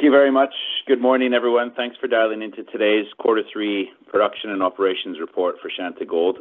Thank you very much. Good morning, everyone. Thanks for dialing into today's Quarter 3 Production and Operations Report for Shanta Gold.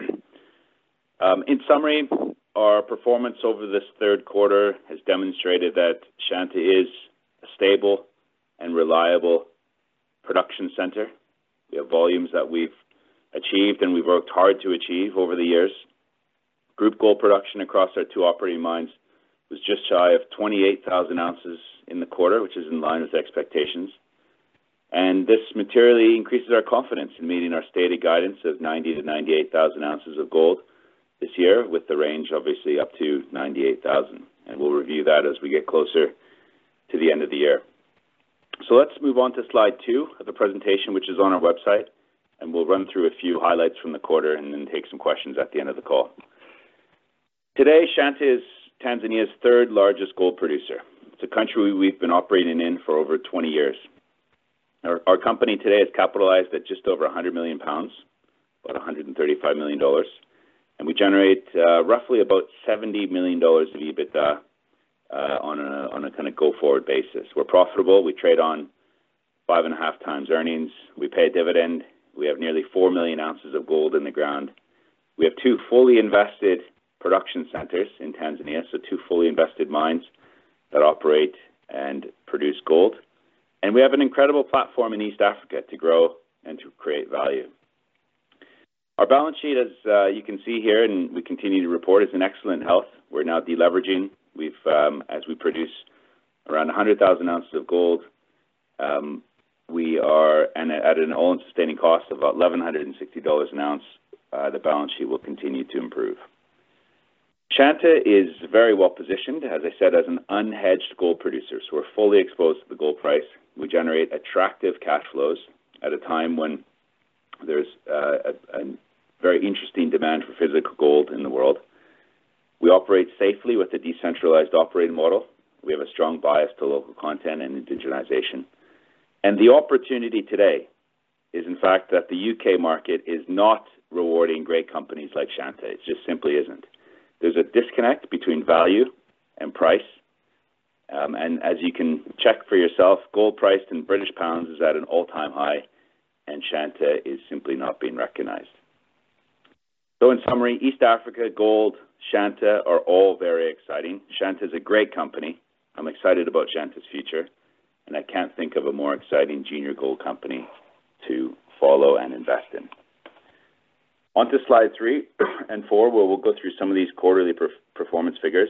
In summary, our performance over this third quarter has demonstrated that Shanta is a stable and reliable production center. We have volumes that we've achieved and we've worked hard to achieve over the years. Group gold production across our two operating mines was just shy of 28,000 ounces in the quarter, which is in line with expectations. And this materially increases our confidence in meeting our stated guidance of 90 to 98,000 ounces of gold this year, with the range obviously up to 98,000. And we'll review that as we get closer to the end of the year. So let's move on to slide 2 of the presentation, which is on our website, and we'll run through a few highlights from the quarter and then take some questions at the end of the call. Today, Shanta is Tanzania's third largest gold producer. It's a country we've been operating in for over 20 years. Our company today is capitalized at just over 100 million pounds, about $135 million, and we generate roughly about $70 million of EBITDA on a kind of go-forward basis. We're profitable. We trade on 5.5 times earnings. We pay a dividend. We have nearly 4 million ounces of gold in the ground. We have two fully invested production centers in Tanzania, so two fully invested mines that operate and produce gold. And we have an incredible platform in East Africa to grow and to create value. Our balance sheet, as you can see here, and we continue to report, is in excellent health. We're now deleveraging. As we produce around 100,000 ounces of gold, we are at an all-in sustaining cost of about $1,160 an ounce. The balance sheet will continue to improve. Shanta is very well positioned, as I said, as an unhedged gold producer. So we're fully exposed to the gold price. We generate attractive cash flows at a time when there's a very interesting demand for physical gold in the world. We operate safely with a decentralized operating model. We have a strong bias to local content and indigenization. And the opportunity today is, in fact, that the UK market is not rewarding great companies like Shanta. It just simply isn't. There's a disconnect between value and price. And as you can check for yourself, gold priced in British pounds is at an all-time high, and Shanta is simply not being recognized. So in summary, East Africa, gold, Shanta are all very exciting. Shanta is a great company. I'm excited about Shanta's future, and I can't think of a more exciting junior gold company to follow and invest in. On to slide 3 and 4, where we'll go through some of these quarterly performance figures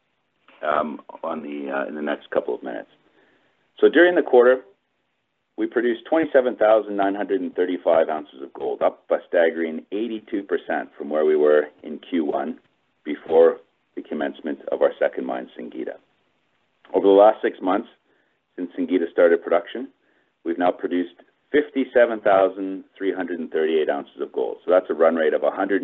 in the next couple of minutes. So during the quarter, we produced 27,935 ounces of gold, up a staggering 82% from where we were in Q1 before the commencement of our second mine, Singida. Over the last 6 months, since Singida started production, we've now produced 57,338 ounces of gold. So that's a run rate of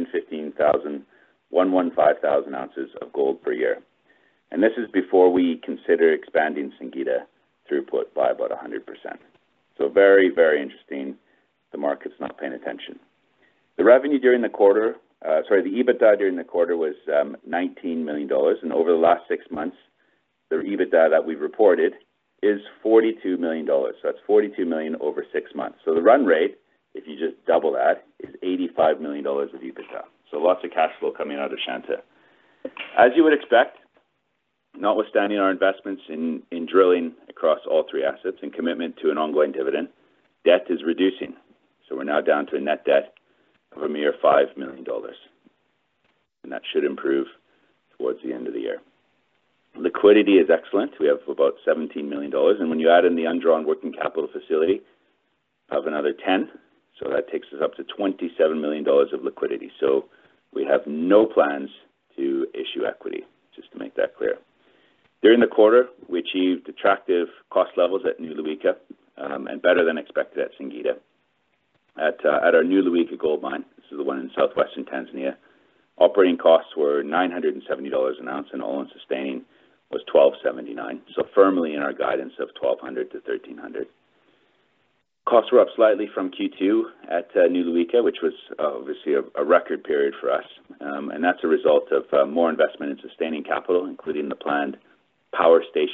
115,000 ounces of gold per year. And this is before we consider expanding Singida throughput by about 100%. So very, very interesting. The market's not paying attention. The revenue during the quarter, the EBITDA during the quarter was $19 million. And over the last 6 months, the EBITDA that we've reported is $42 million. So that's $42 million over 6 months. So the run rate, if you just double that, is $85 million of EBITDA. So lots of cash flow coming out of Shanta. As you would expect, notwithstanding our investments in drilling across all 3 assets and commitment to an ongoing dividend, debt is reducing. So we're now down to a net debt of a mere $5 million. And that should improve towards the end of the year. Liquidity is excellent. We have about $17 million. And when you add in the undrawn working capital facility of another 10, so that takes us up to $27 million of liquidity. So we have no plans to issue equity, just to make that clear. During the quarter, we achieved attractive cost levels at New Luika and better than expected at Singida. At our New Luika gold mine, this is the one in southwestern Tanzania, operating costs were $970 an ounce and all-in sustaining was $1,279, so firmly in our guidance of $1,200 to $1,300. Costs were up slightly from Q2 at New Luika, which was obviously a record period for us, and that's a result of more investment in sustaining capital, including the planned power station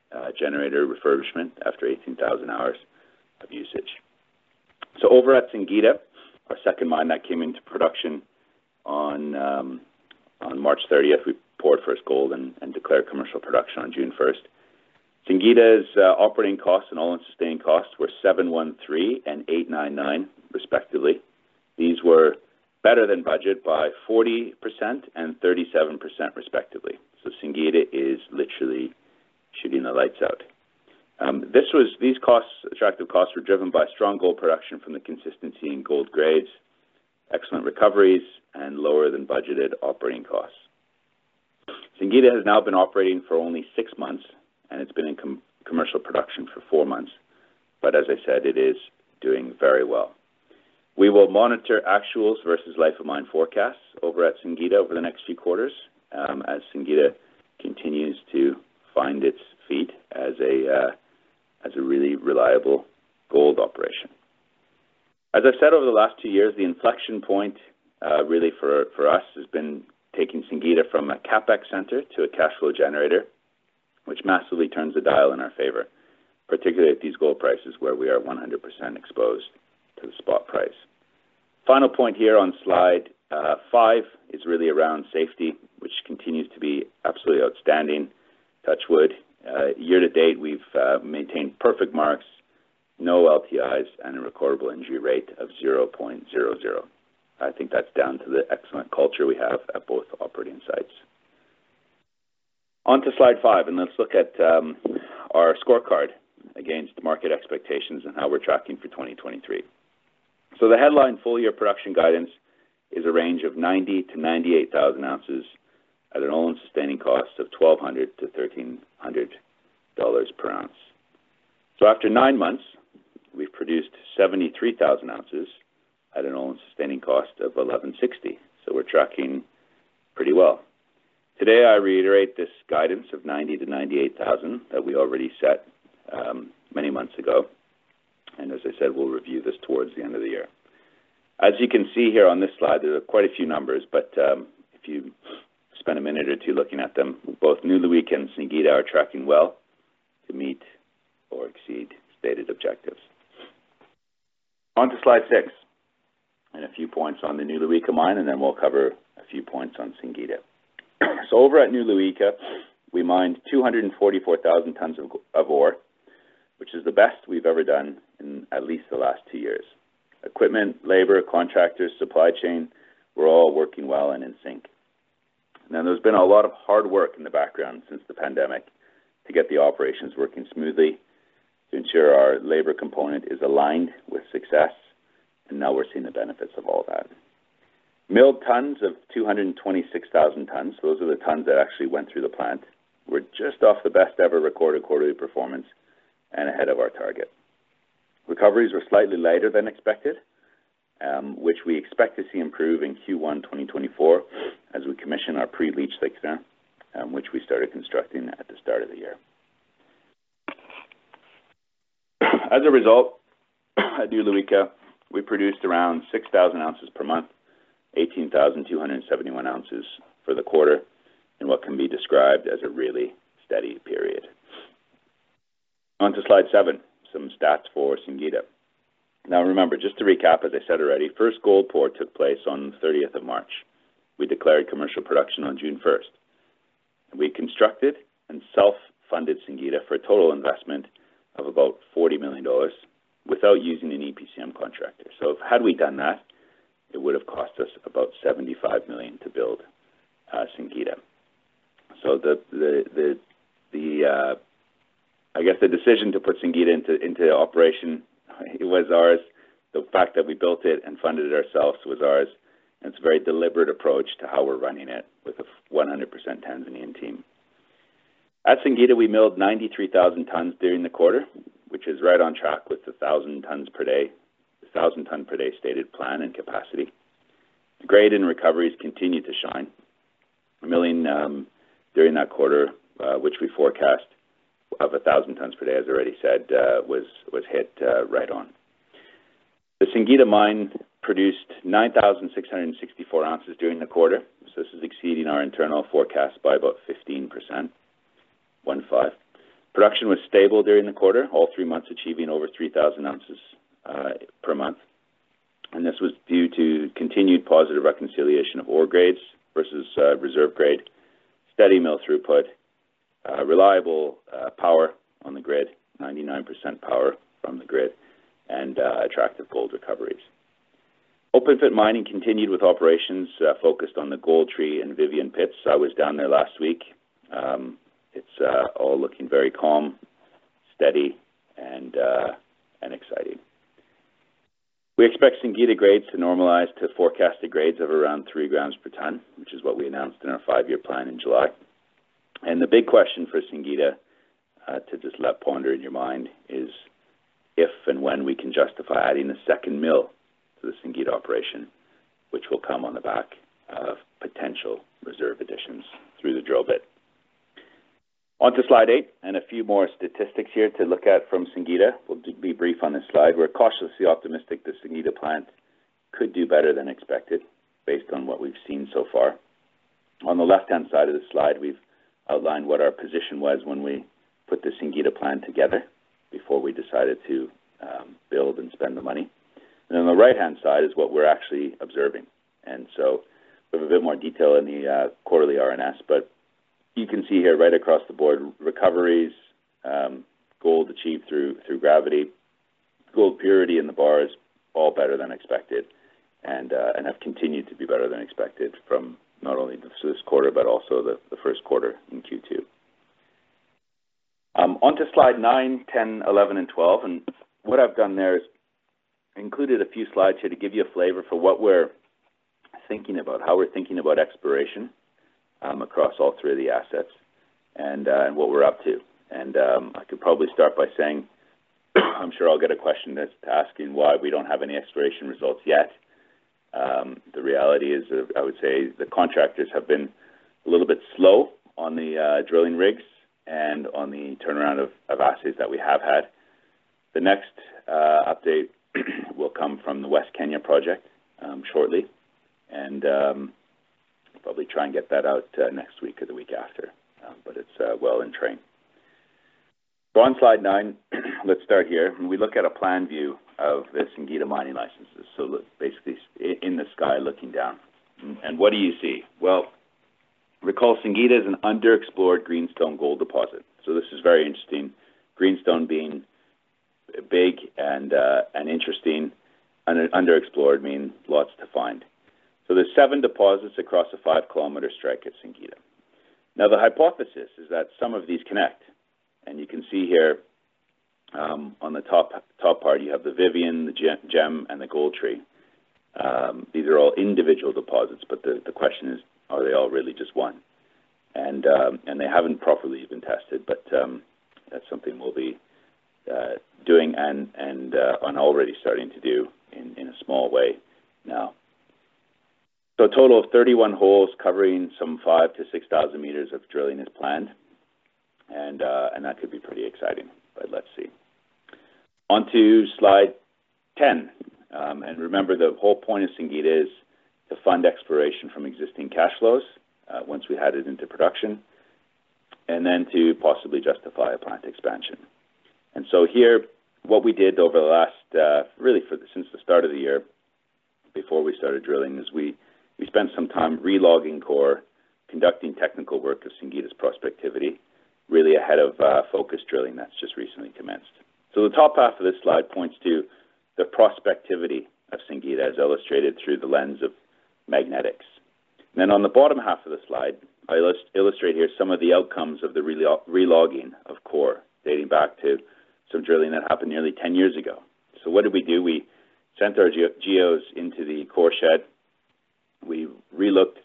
generator refurbishment after 18,000 hours of usage. So over at Singita, our second mine that came into production on March 30th, we poured first gold and declared commercial production on June 1st. Singita's operating costs and all-in sustaining costs were $713 and $899, respectively. These were better than budget by 40% and 37%, respectively. So Singita is literally shooting the lights out. These attractive costs were driven by strong gold production from the consistency in gold grades, excellent recoveries, and lower than budgeted operating costs. Singita has now been operating for only 6 months, and it's been in commercial production for 4 months. But as I said, it is doing very well. We will monitor actuals versus life of mine forecasts over at Singita over the next few quarters as Singita continues to find its feet as a really reliable gold operation. As I've said over the last 2 years, the inflection point really for us has been taking Singita from a CapEx center to a cash flow generator, which massively turns the dial in our favor, particularly at these gold prices where we are 100% exposed to the spot price. Final point here on slide 5 is really around safety, which continues to be absolutely outstanding. Touch wood. Year to date, we've maintained perfect marks, no LTIs, and a recordable injury rate of 0.00. I think that's down to the excellent culture we have at both operating sites. On to slide 5, and let's look at our scorecard against market expectations and how we're tracking for 2023. So the headline full-year production guidance is a range of 90 to 98,000 ounces at an all-in sustaining cost of $1,200 to $1,300 per ounce. So after 9 months, we've produced 73,000 ounces at an all-in sustaining cost of $1,160. So we're tracking pretty well. Today, I reiterate this guidance of 90 to 98,000 that we already set many months ago. And as I said, we'll review this towards the end of the year. As you can see here on this slide, there are quite a few numbers, but if you spend a minute or two looking at them, both New Luica and Singita are tracking well to meet or exceed stated objectives. On to slide 6, and a few points on the New Luica mine, and then we'll cover a few points on Singita. So over at New Luica, we mined 244,000 tons of ore, which is the best we've ever done in at least the last 2 years. Equipment, labor, contractors, supply chain, we're all working well and in sync. Now, there's been a lot of hard work in the background since the pandemic to get the operations working smoothly, to ensure our labor component is aligned with success, and now we're seeing the benefits of all that. Milled tons of 226,000 tons, those are the tons that actually went through the plant. We're just off the best ever recorded quarterly performance and ahead of our target. Recoveries were slightly lighter than expected, which we expect to see improve in Q1 2024 as we commission our pre-leach thickener, which we started constructing at the start of the year. As a result, at New Luica, we produced around 6,000 ounces per month, 18,271 ounces for the quarter, in what can be described as a really steady period. On to slide 7, some stats for Singita. Now remember, just to recap, as I said already, first gold pour took place on the 30th of March. We declared commercial production on June 1st. We constructed and self-funded Singita for a total investment of about $40 million without using an EPCM contractor. So had we done that, it would have cost us about $75 million to build Singita. So I guess the decision to put Singita into operation, it was ours. The fact that we built it and funded it ourselves was ours. And it's a very deliberate approach to how we're running it with a 100% Tanzanian team. At Singita, we milled 93,000 tons during the quarter, which is right on track with the 1,000 tons per day stated plan and capacity. The grade and recoveries continue to shine. Milling during that quarter, which we forecast of 1,000 tons per day, as I already said, was hit right on. The Singita mine produced 9,664 ounces during the quarter, so this is exceeding our internal forecast by about 15%. 1.5. Production was stable during the quarter, all 3 months achieving over 3,000 ounces per month. And this was due to continued positive reconciliation of ore grades versus reserve grade, steady mill throughput, reliable power on the grid, 99% power from the grid, and attractive gold recoveries. Open pit mining continued with operations focused on the Goldtree and Vivian pits. I was down there last week. It's all looking very calm, steady, and exciting. We expect Singita grades to normalize to forecasted grades of around 3 grams per ton, which is what we announced in our 5-year plan in July. And the big question for Singita, to just let ponder in your mind, is if and when we can justify adding a second mill to the Singita operation, which will come on the back of potential reserve additions through the drill bit. On to slide 8, and a few more statistics here to look at from Singita. We'll be brief on this slide. We're cautiously optimistic the Singita plant could do better than expected based on what we've seen so far. On the left-hand side of the slide, we've outlined what our position was when we put the Singita plan together before we decided to build and spend the money. And on the right-hand side is what we're actually observing. And so we have a bit more detail in the quarterly RNS, but you can see here right across the board, recoveries, gold achieved through gravity, gold purity in the bars, all better than expected, and have continued to be better than expected from not only this quarter, but also the first quarter in Q2. On to slide 9, 10, 11, and 12, and what I've done there is included a few slides here to give you a flavor for what we're thinking about, how we're thinking about exploration across all 3 of the assets, and what we're up to. And I could probably start by saying, I'm sure I'll get a question that's asking why we don't have any exploration results yet. The reality is, I would say the contractors have been a little bit slow on the drilling rigs and on the turnaround of assays that we have had. The next update will come from the West Kenya project shortly, and probably try and get that out next week or the week after, but it's well in train. So on slide 9, let's start here. We look at a plan view of the Singita mining licenses. So look, basically in the sky looking down. And what do you see? Well, recall Singita is an underexplored greenstone gold deposit. So this is very interesting. Greenstone being big and interesting, and underexplored means lots to find. So there's 7 deposits across a 5-kilometer strike at Singita. Now the hypothesis is that some of these connect, and you can see here on the top part you have the Vivian, the Gem, and the Goldtree. These are all individual deposits, but the question is, are they all really just one? And they haven't properly been tested, but that's something we'll be doing and already starting to do in a small way now. So a total of 31 holes covering some 5,000 to 6,000 meters of drilling is planned, and that could be pretty exciting, but let's see. On to slide 10, and remember the whole point of Singita is to fund exploration from existing cash flows once we had it into production, and then to possibly justify a plant expansion. And so here, what we did over the last, since the start of the year, before we started drilling, is we spent some time re-logging core, conducting technical work of Singita's prospectivity, really ahead of focus drilling that's just recently commenced. So the top half of this slide points to the prospectivity of Singita as illustrated through the lens of magnetics. And then on the bottom half of the slide, I illustrate here some of the outcomes of the re-logging of core, dating back to some drilling that happened nearly 10 years ago. So what did we do? We sent our geos into the core shed. We looked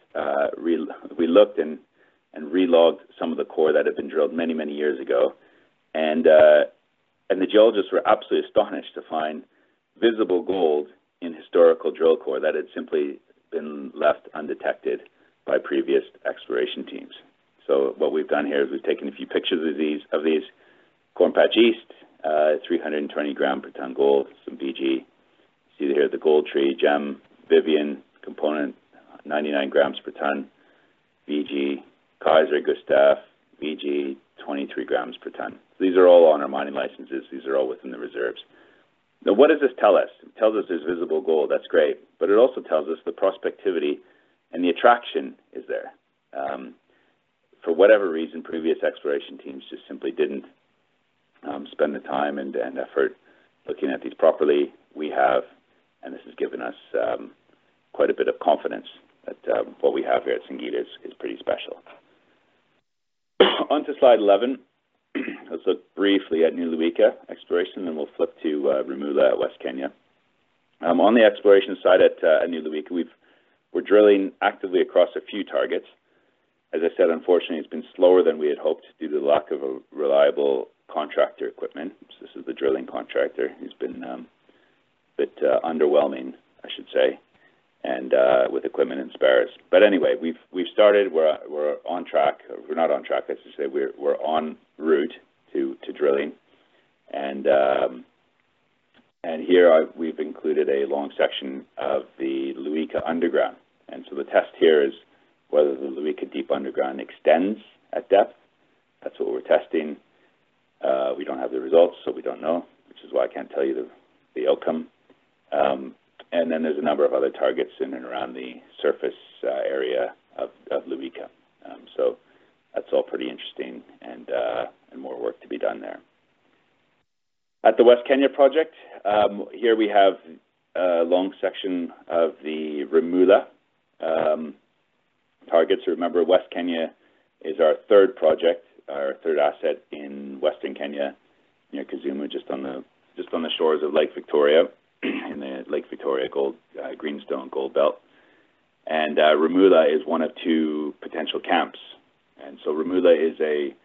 and re-logged some of the core that had been drilled many, many years ago. And the geologists were absolutely astonished to find visible gold in historical drill core that had simply been left undetected by previous exploration teams. So what we've done here is we've taken a few pictures of these Corn Patch East, 320 gram per ton gold, some VG. See here the Goldtree, Gem, Vivian component, 99 grams per ton, VG, Kaiser, Gustav, VG, 23 grams per ton. These are all on our mining licenses. These are all within the reserves. Now, what does this tell us? It tells us there's visible gold. That's great. But it also tells us the prospectivity and the attraction is there. For whatever reason, previous exploration teams just simply didn't spend the time and effort looking at these properly. We have, and this has given us quite a bit of confidence that what we have here at Singida is pretty special. On to slide 11. Let's look briefly at New Luika exploration, and we'll flip to Rumula at West Kenya. On the exploration side at New Luika, we're drilling actively across a few targets. As I said, unfortunately, it's been slower than we had hoped due to the lack of a reliable contractor equipment. So this is the drilling contractor who's been a bit underwhelming, I should say, and with equipment and spares. But anyway, we've started. We're on track. We're not on track, I should say. We're en route to drilling, and here we've included a long section of the Luika underground. And so the test here is whether the Luika deep underground extends at depth. That's what we're testing. We don't have the results, so we don't know, which is why I can't tell you the outcome. And then there's a number of other targets in and around the surface area of Luika. So that's all pretty interesting, and more work to be done there. At the West Kenya project, here we have a long section of the Rumula targets. Remember, West Kenya is our third project, our third asset in Western Kenya, near Kisumu, just on the shores of Lake Victoria, in the Lake Victoria Greenstone Gold Belt. And Rumula is one of two potential camps. And so Rumula is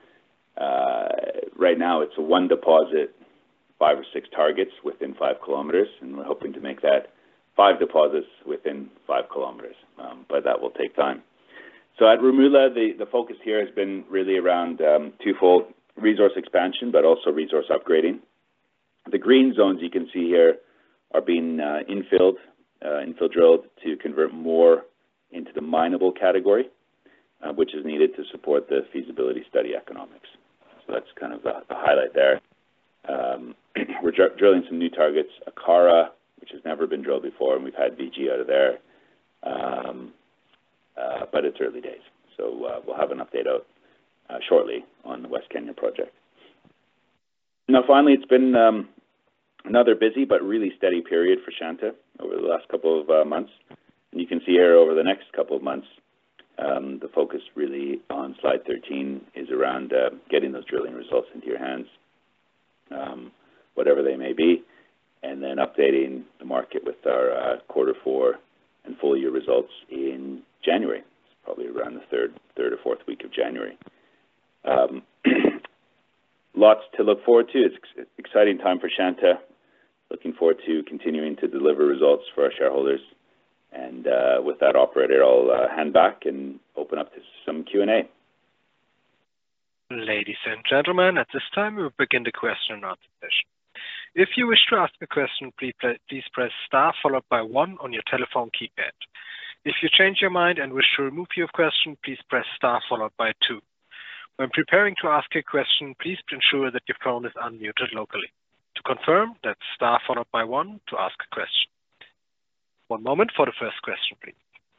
right now it's a one deposit, 5 or 6 targets within 5 kilometers, and we're hoping to make that 5 deposits within 5 kilometers, but that will take time. So at Rumula, the focus here has been really around twofold: resource expansion, but also resource upgrading. The green zones you can see here are being infill drilled to convert more into the mineable category, which is needed to support the feasibility study economics. So that's kind of the highlight there. We're drilling some new targets, Akara, which has never been drilled before, and we've had VG out of there, but it's early days. So we'll have an update out shortly on the West Kenya project. Now, finally, it's been another busy but really steady period for Shanta over the last couple of months. And you can see here over the next couple of months, the focus really on slide 13 is around getting those drilling results into your hands, whatever they may be, and then updating the market with our quarter 4 and full year results in January. It's probably around the third or fourth week of January. Lots to look forward to. It's an exciting time for Shanta. Looking forward to continuing to deliver results for our shareholders. And with that, operator, I'll hand back and open up to some Q&A. Ladies and gentlemen, at this time we will begin the question and answer session. If you wish to ask a question, please press star followed by 1 on your telephone keypad. If you change your mind and wish to remove your question, please press star followed by 2. When preparing to ask a question, please ensure that your phone is unmuted locally. To confirm, that's star followed by 1 to ask a question. One moment for the first question, please.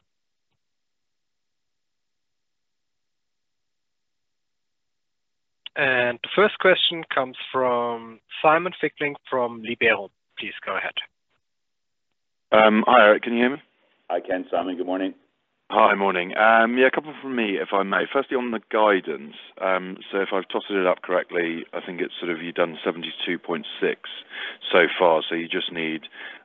And the first question comes from Simon Fickling from Liberum. Please go ahead. Hi, Eric. Can you hear me? I can, Simon. Good morning. Hi, morning. Yeah, a couple from me, if I may. Firstly, on the guidance. So if I've tossed it up correctly, I think it's sort of you've done 72.6 so far. So you just need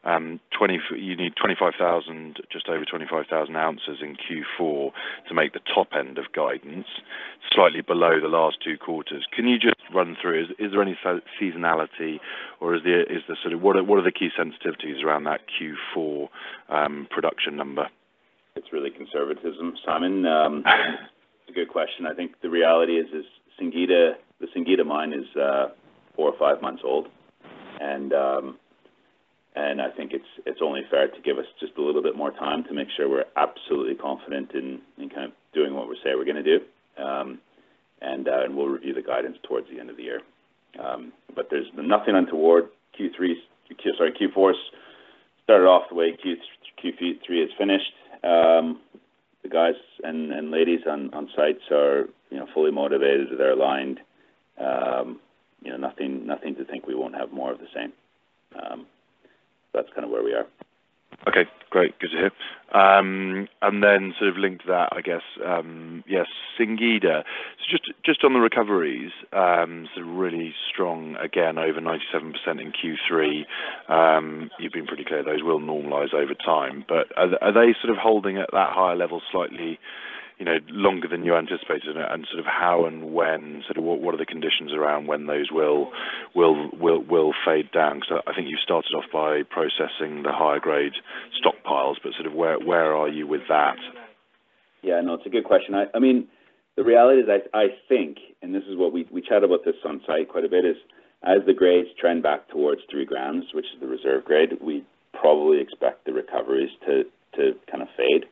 25,000, just over 25,000 ounces in Q4 to make the top end of guidance, slightly below the last 2 quarters. Can you just run through? Is there any seasonality, or is the sort of what are the key sensitivities around that Q4 production number? It's really conservatism, Simon. It's a good question. I think the reality is the Singida mine is 4 or 5 months old, and I think it's only fair to give us just a little bit more time to make sure we're absolutely confident in kind of doing what we say we're going to do. and we'll review the guidance towards the end of the year. But there's nothing untoward. Q4's started off the way Q3 is finished. The guys and ladies on sites are, fully motivated. They're aligned. Nothing to think we won't have more of the same. That's kind of where we are. Okay, great. Good to hear. And then sort of linked to that, I guess, yes, Singida. So just on the recoveries, sort of really strong again, over 97% in Q3. You've been pretty clear those will normalise over time, but are they sort of holding at that higher level slightly, longer than you anticipated, and sort of how and when, sort of what are the conditions around when those will fade down? Because I think you started off by processing the higher grade stockpiles, but sort of where are you with that? Yeah, no, it's a good question. I mean, the reality is I think, and this is what we chat about this on site quite a bit, is as the grades trend back towards 3 grams, which is the reserve grade, we probably expect the recoveries to kind of fade.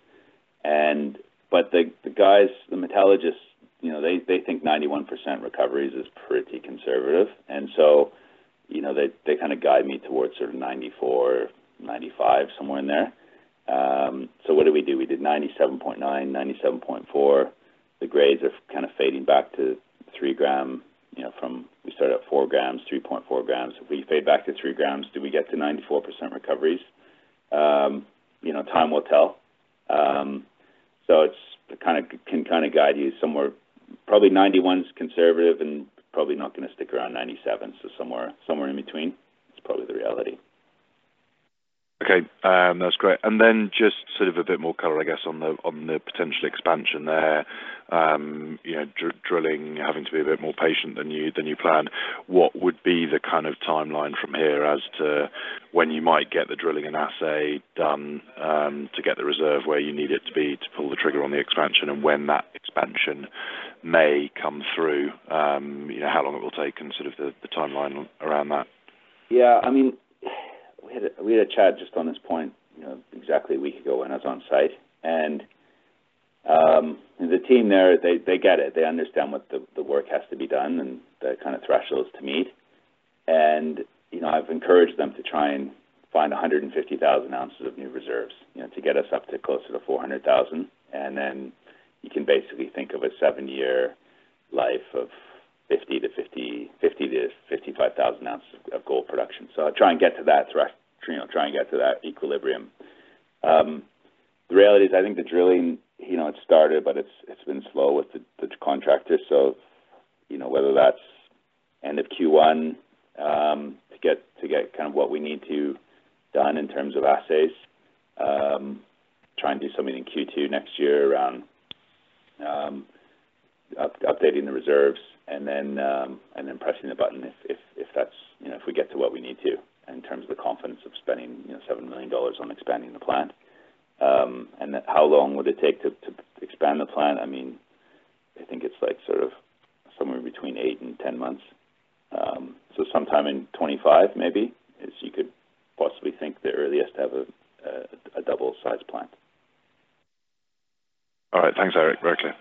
But the guys, the metallurgists, they think 91% recoveries is pretty conservative. And so, they kind of guide me towards sort of 94, 95, somewhere in there. So what did we do? We did 97.9, 97.4. The grades are kind of fading back to 3 gram, we started at 4 grams, 3.4 grams. If we fade back to 3 grams, do we get to 94% recoveries? Time will tell. So it can guide you somewhere. Probably 91's conservative, and probably not going to stick around 97. So somewhere in between. It's probably the reality. Okay, that's great. And then just sort of a bit more colour, I guess, on the potential expansion there. Drilling having to be a bit more patient than you planned. What would be the kind of timeline from here as to when you might get the drilling and assay done to get the reserve where you need it to be to pull the trigger on the expansion, and when that expansion may come through? How long it will take, and sort of the timeline around that. Yeah, I mean, we had a chat just on this point, exactly a week ago when I was on site, and the team there, they get it. They understand what the work has to be done and the kind of thresholds to meet. And, I've encouraged them to try and find 150,000 ounces of new reserves, to get us up to closer to 400,000. And then you can basically think of a 7-year life of 50 to 55,000 ounces of gold production. So I'll try and get to that try and get to that equilibrium. The reality is, I think the drilling, it started, but it's been slow with the contractor. So, whether that's end of Q1 to get kind of what we need to done in terms of assays, try and do something in Q2 next year around updating the reserves, and then pressing the button if that's if we get to what we need to in terms of the confidence of spending $7 million on expanding the plant. And how long would it take to expand the plant? I mean, I think it's like sort of somewhere between 8 and 10 months. So sometime in 25 maybe is you could possibly think the earliest to have a double-sized plant. All right, thanks, Eric. Very clear.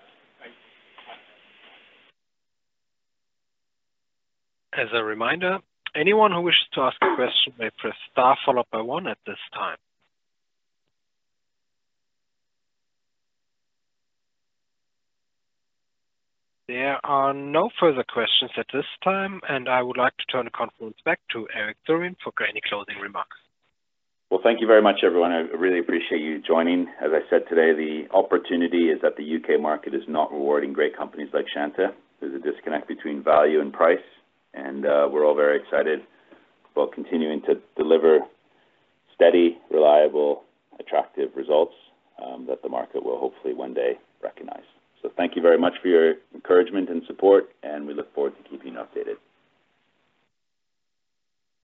As a reminder, anyone who wishes to ask a question may press star followed by 1 at this time. There are no further questions at this time, and I would like to turn the conference back to Eric Thurin for any closing remarks. Well, thank you very much, everyone. I really appreciate you joining. As I said today, the opportunity is that the UK market is not rewarding great companies like Shanta. There's a disconnect between value and price, and we're all very excited about continuing to deliver steady, reliable, attractive results that the market will hopefully one day recognize. So thank you very much for your encouragement and support, and we look forward to keeping you updated.